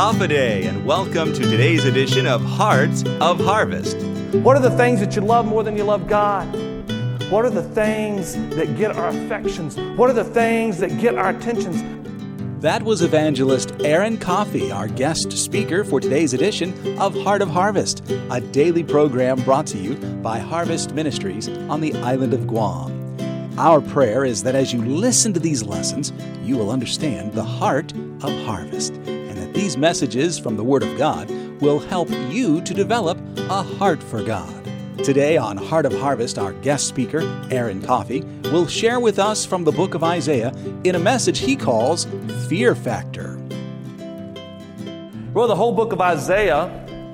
Hoffaday, and welcome to today's edition of Hearts of Harvest. What are the things that you love more than you love God? What are the things that get our affections? What are the things that get our attentions? That was evangelist Aaron Coffey, our guest speaker for today's edition of Heart of Harvest, a daily program brought to you by Harvest Ministries on the island of Guam. Our prayer is that as you listen to these lessons, you will understand the heart of harvest, and that these messages from the Word of God will help you to develop a heart for God. Today on Heart of Harvest, our guest speaker, Aaron Coffey, will share with us from the book of Isaiah in a message he calls Fear Factor. Well, the whole book of Isaiah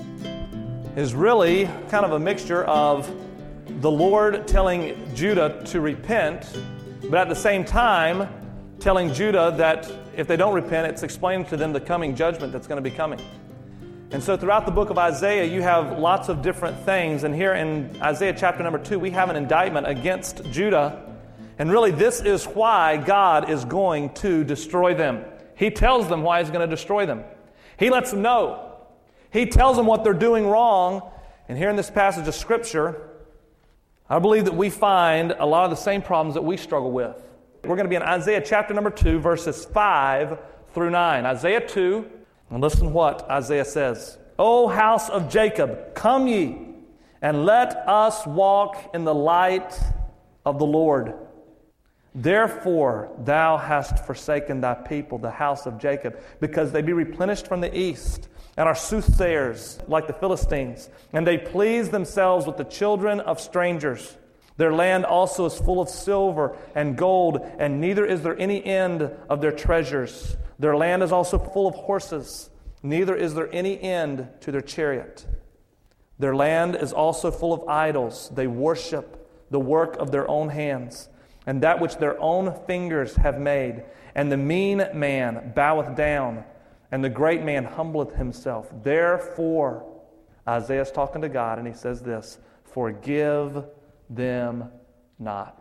is really kind of a mixture of the Lord telling Judah to repent, but at the same time telling Judah that if they don't repent, it's explaining to them the coming judgment that's going to be coming. And so throughout the book of Isaiah, you have lots of different things. And here in Isaiah chapter number 2, we have an indictment against Judah. And really, this is why God is going to destroy them. He tells them why He's going to destroy them. He lets them know. He tells them what they're doing wrong. And here in this passage of Scripture, I believe that we find a lot of the same problems that we struggle with. We're going to be in Isaiah chapter number 2, verses 5 through 9. Isaiah 2. And listen what Isaiah says. O house of Jacob, come ye, and let us walk in the light of the Lord. Therefore thou hast forsaken thy people, the house of Jacob, because they be replenished from the east, and are soothsayers like the Philistines, and they please themselves with the children of strangers. Their land also is full of silver and gold, and neither is there any end of their treasures. Their land is also full of horses, neither is there any end to their chariot. Their land is also full of idols. They worship the work of their own hands, and that which their own fingers have made. And the mean man boweth down, and the great man humbleth himself. Therefore, Isaiah is talking to God, and he says this, forgive them not.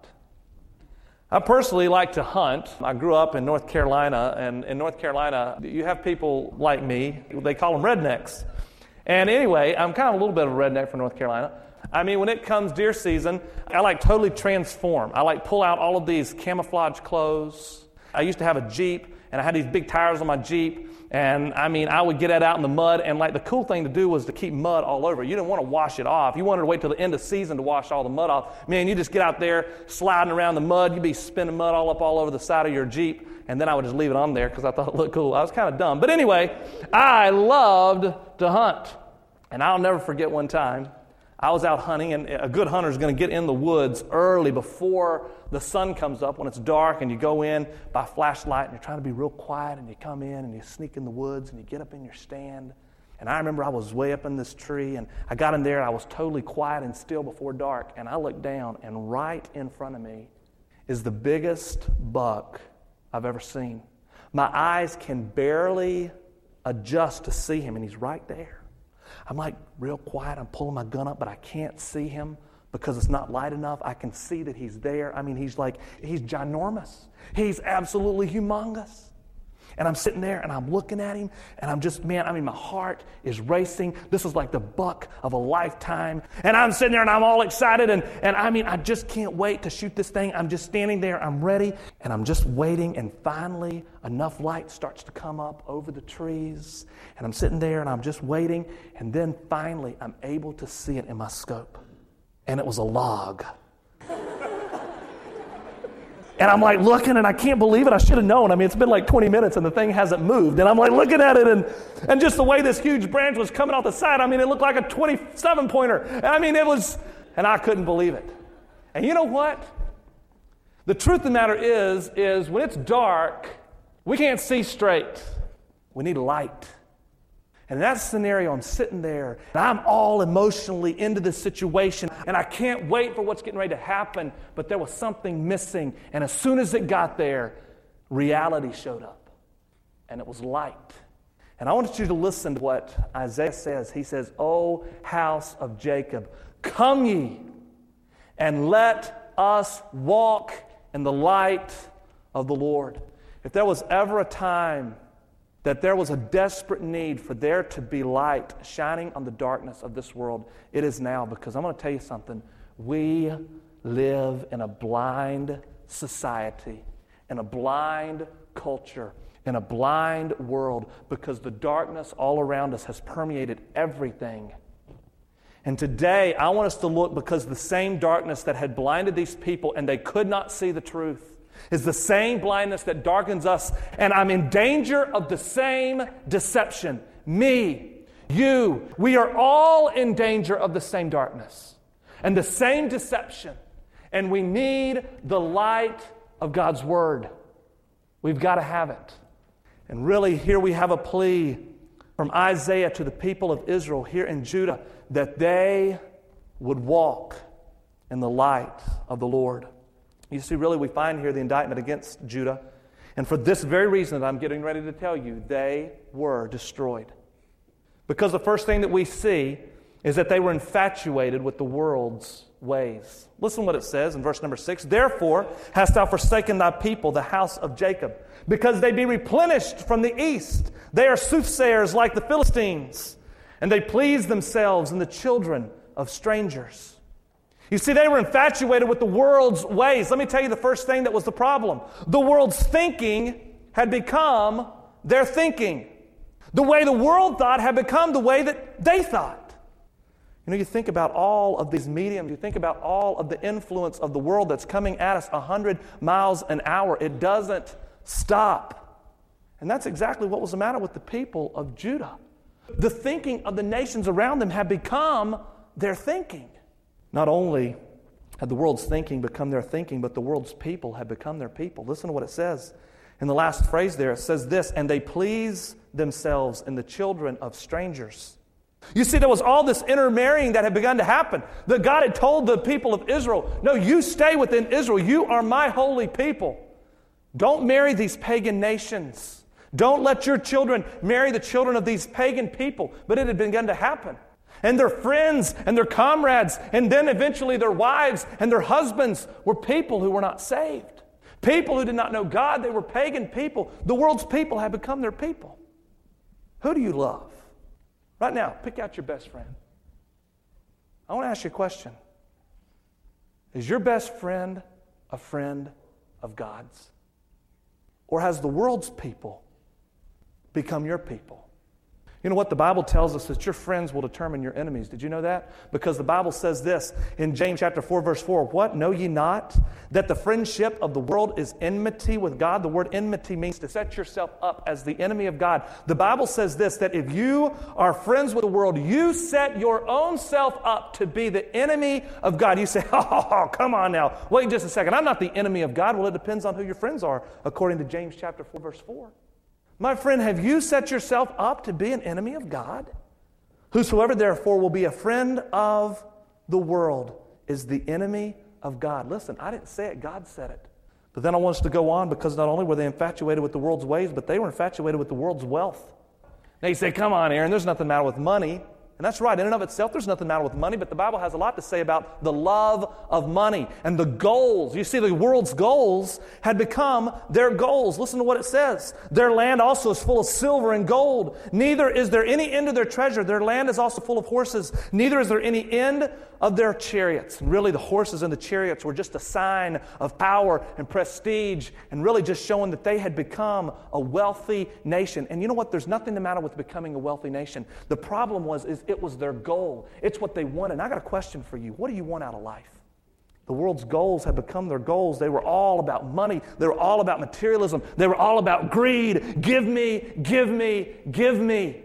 I personally like to hunt. I grew up in North Carolina, and in North Carolina, you have people like me. They call them rednecks. And anyway, I'm kind of a little bit of a redneck for North Carolina. I mean, when it comes deer season, I like totally transform. I like pull out all of these camouflage clothes. I used to have a Jeep, and I had these big tires on my Jeep. And I mean, I would get that out in the mud, and like the cool thing to do was to keep mud all over. You didn't want to wash it off. You wanted to wait till the end of season to wash all the mud off. Man, you just get out there sliding around the mud. You'd be spinning mud all over the side of your Jeep, and then I would just leave it on there because I thought it looked cool. I was kind of dumb. But anyway, I loved to hunt. And I'll never forget one time, I was out hunting, and a good hunter is going to get in the woods early before the sun comes up when it's dark, and you go in by flashlight, and you're trying to be real quiet, and you come in, and you sneak in the woods, and you get up in your stand. And I remember I was way up in this tree, and I got in there, and I was totally quiet and still before dark, and I looked down, and right in front of me is the biggest buck I've ever seen. My eyes can barely adjust to see him, and he's right there. I'm like real quiet. I'm pulling my gun up, but I can't see him because it's not light enough. I can see that he's there. I mean, he's ginormous. He's absolutely humongous. And I'm sitting there and I'm looking at him and I'm just, my heart is racing. This is like the buck of a lifetime. And I'm sitting there and I'm all excited and I just can't wait to shoot this thing. I'm just standing there. I'm ready and I'm just waiting. And finally, enough light starts to come up over the trees. And I'm sitting there and I'm just waiting. And then finally, I'm able to see it in my scope. And it was a log. And I'm like looking and I can't believe it. I should have known. I mean, it's been like 20 minutes and the thing hasn't moved. And I'm like looking at it and just the way this huge branch was coming off the side, I mean, it looked like a 27-pointer. And I mean, and I couldn't believe it. And you know what? The truth of the matter is when it's dark, we can't see straight. We need light. And in that scenario, I'm sitting there, and I'm all emotionally into this situation, and I can't wait for what's getting ready to happen, but there was something missing, and as soon as it got there, reality showed up, and it was light. And I want you to listen to what Isaiah says. He says, O house of Jacob, come ye, and let us walk in the light of the Lord. If there was ever a time that there was a desperate need for there to be light shining on the darkness of this world, it is now, because I'm going to tell you something. We live in a blind society, in a blind culture, in a blind world, because the darkness all around us has permeated everything. And today, I want us to look, because the same darkness that had blinded these people and they could not see the truth is the same blindness that darkens us, and I'm in danger of the same deception. Me, you, we are all in danger of the same darkness and the same deception, and we need the light of God's Word. We've got to have it. And really, here we have a plea from Isaiah to the people of Israel here in Judah, that they would walk in the light of the Lord. You see, really, we find here the indictment against Judah. And for this very reason that I'm getting ready to tell you, they were destroyed. Because the first thing that we see is that they were infatuated with the world's ways. Listen to what it says in verse number 6. Therefore hast thou forsaken thy people, the house of Jacob, because they be replenished from the east. They are soothsayers like the Philistines, and they please themselves in the children of strangers. You see, they were infatuated with the world's ways. Let me tell you the first thing that was the problem. The world's thinking had become their thinking. The way the world thought had become the way that they thought. You know, you think about all of these mediums, you think about all of the influence of the world that's coming at us 100 miles an hour. It doesn't stop. And that's exactly what was the matter with the people of Judah. The thinking of the nations around them had become their thinking. Not only had the world's thinking become their thinking, but the world's people had become their people. Listen to what it says. In the last phrase there, it says this, and they please themselves in the children of strangers. You see, there was all this intermarrying that had begun to happen. That God had told the people of Israel, no, you stay within Israel. You are my holy people. Don't marry these pagan nations. Don't let your children marry the children of these pagan people. But it had begun to happen. And their friends and their comrades, and then eventually their wives and their husbands were people who were not saved. People who did not know God. They were pagan people. The world's people had become their people. Who do you love? Right now, pick out your best friend. I want to ask you a question. Is your best friend a friend of God's? Or has the world's people become your people? You know what? The Bible tells us that your friends will determine your enemies. Did you know that? Because the Bible says this in James chapter 4, verse 4. What? Know ye not that the friendship of the world is enmity with God? The word enmity means to set yourself up as the enemy of God. The Bible says this, that if you are friends with the world, you set your own self up to be the enemy of God. You say, oh, come on now. Wait just a second. I'm not the enemy of God. Well, it depends on who your friends are, according to James chapter 4, verse 4. My friend, have you set yourself up to be an enemy of God? Whosoever therefore will be a friend of the world is the enemy of God. Listen, I didn't say it, God said it. But then I want us to go on, because not only were they infatuated with the world's ways, but they were infatuated with the world's wealth. Now you say, come on, Aaron, there's nothing matter with money. And that's right, in and of itself, there's nothing matter with money, but the Bible has a lot to say about the love of money and the goals. You see, the world's goals had become their goals. Listen to what it says. Their land also is full of silver and gold. Neither is there any end of their treasure. Their land is also full of horses. Neither is there any end of their chariots. And really, the horses and the chariots were just a sign of power and prestige, and really just showing that they had become a wealthy nation. And you know what? There's nothing the matter with becoming a wealthy nation. The problem was it was their goal. It's what they wanted. And I got a question for you. What do you want out of life? The world's goals had become their goals. They were all about money. They were all about materialism. They were all about greed. Give me, give me, give me.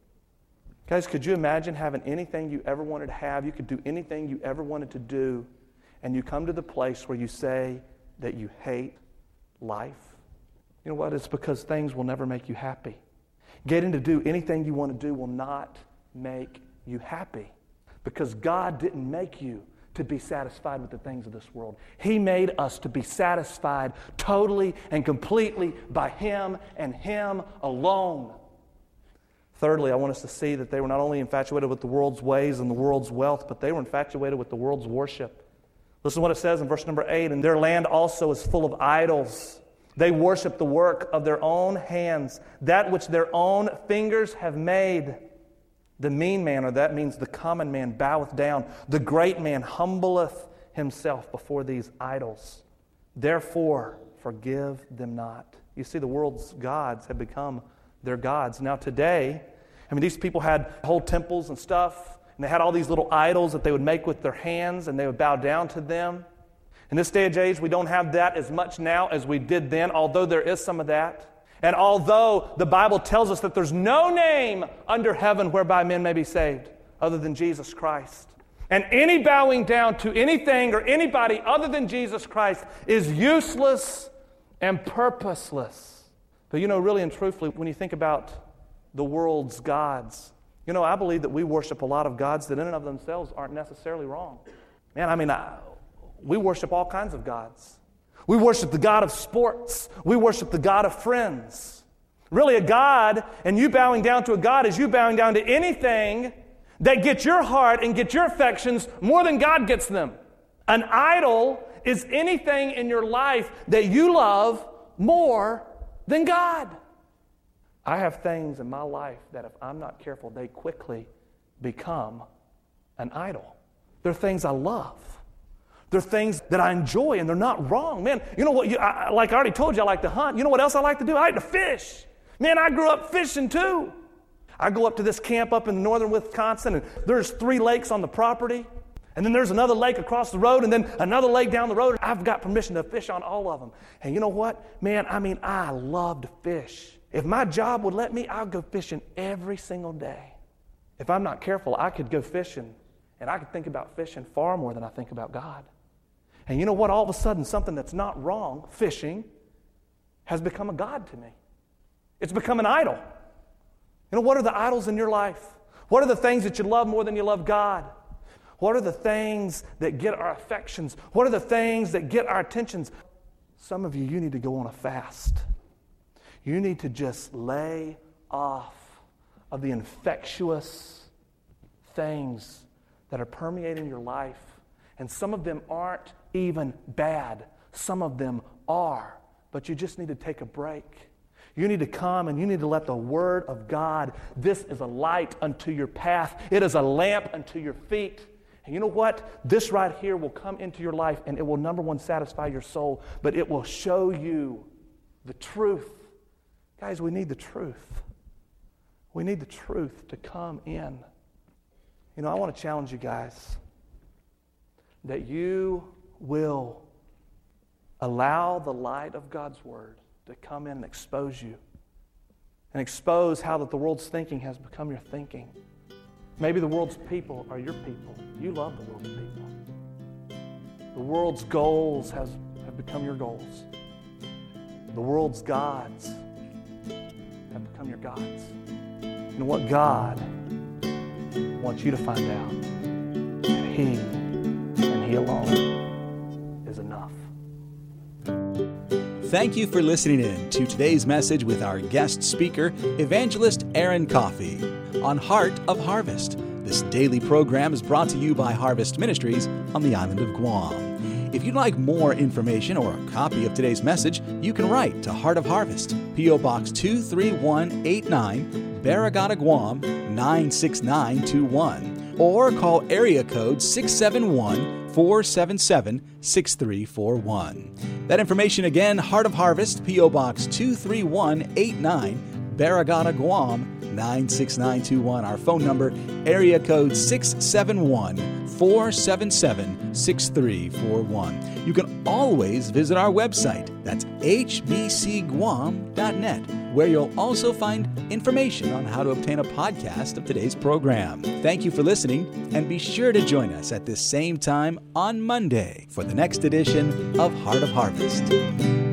Guys, could you imagine having anything you ever wanted to have? You could do anything you ever wanted to do, and you come to the place where you say that you hate life. You know what? It's because things will never make you happy. Getting to do anything you want to do will not make you happy, because God didn't make you to be satisfied with the things of this world. He made us to be satisfied totally and completely by Him and Him alone. Thirdly, I want us to see that they were not only infatuated with the world's ways and the world's wealth, but they were infatuated with the world's worship. Listen to what it says in verse number 8. And their land also is full of idols. They worship the work of their own hands, that which their own fingers have made. The mean man, or that means the common man, boweth down. The great man humbleth himself before these idols. Therefore, forgive them not. You see, the world's gods have become their gods. Now today, these people had whole temples and stuff, and they had all these little idols that they would make with their hands, and they would bow down to them. In this day and age, we don't have that as much now as we did then, although there is some of that. And although the Bible tells us that there's no name under heaven whereby men may be saved other than Jesus Christ. And any bowing down to anything or anybody other than Jesus Christ is useless and purposeless. But really and truthfully, when you think about the world's gods, I believe that we worship a lot of gods that in and of themselves aren't necessarily wrong. We worship all kinds of gods. We worship the God of sports. We worship the God of friends. Really, a God, and you bowing down to a God is you bowing down to anything that gets your heart and gets your affections more than God gets them. An idol is anything in your life that you love more than God. I have things in my life that if I'm not careful, they quickly become an idol. They're things I love. They're things that I enjoy, and they're not wrong. Man, you know what? Like I already told you, I like to hunt. You know what else I like to do? I like to fish. Man, I grew up fishing too. I go up to this camp up in northern Wisconsin, and there's 3 lakes on the property. And then there's another lake across the road, and then another lake down the road. I've got permission to fish on all of them. And you know what? Man, I love to fish. If my job would let me, I'll go fishing every single day. If I'm not careful, I could go fishing, and I could think about fishing far more than I think about God. And you know what? All of a sudden, something that's not wrong, fishing, has become a god to me. It's become an idol. What are the idols in your life? What are the things that you love more than you love God? What are the things that get our affections? What are the things that get our attentions? Some of you need to go on a fast. You need to just lay off of the infectious things that are permeating your life. And some of them aren't even bad. Some of them are. But you just need to take a break. You need to come and you need to let the Word of God, this is a light unto your path. It is a lamp unto your feet. And you know what? This right here will come into your life, and it will, number one, satisfy your soul, but it will show you the truth. Guys, we need the truth. We need the truth to come in. I want to challenge you guys that you will allow the light of God's Word to come in and expose you and expose how that the world's thinking has become your thinking. Maybe the world's people are your people. You love the world's people. The world's goals have become your goals. The world's gods have become your gods. You know what? God wants you to find out that He and He alone is enough. Thank you for listening in to today's message with our guest speaker, Evangelist Aaron Coffey, on Heart of Harvest. This daily program is brought to you by Harvest Ministries on the island of Guam. If you'd like more information or a copy of today's message, you can write to Heart of Harvest, P.O. Box 23189, Barragata, Guam 96921, or call area code 671-477-6341. That information again, Heart of Harvest, P.O. Box 23189, Barragata, Guam 96921. Our phone number, area code 671-477-6341. You can always visit our website. That's hbcguam.net, where you'll also find information on how to obtain a podcast of today's program. Thank you for listening, and be sure to join us at this same time on Monday for the next edition of Heart of Harvest.